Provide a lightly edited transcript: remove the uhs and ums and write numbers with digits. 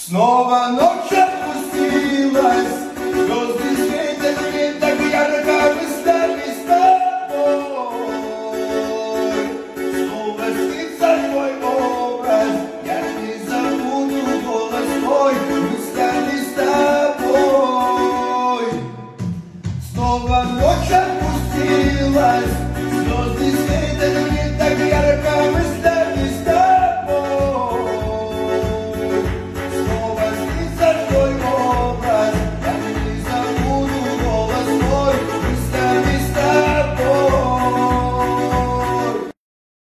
Снова ночь опустилась, звезды светят мне так ярко, мы стали с тобой. Снова снится твой образ, я не забуду голос твой, мы стали с тобой. Снова ночь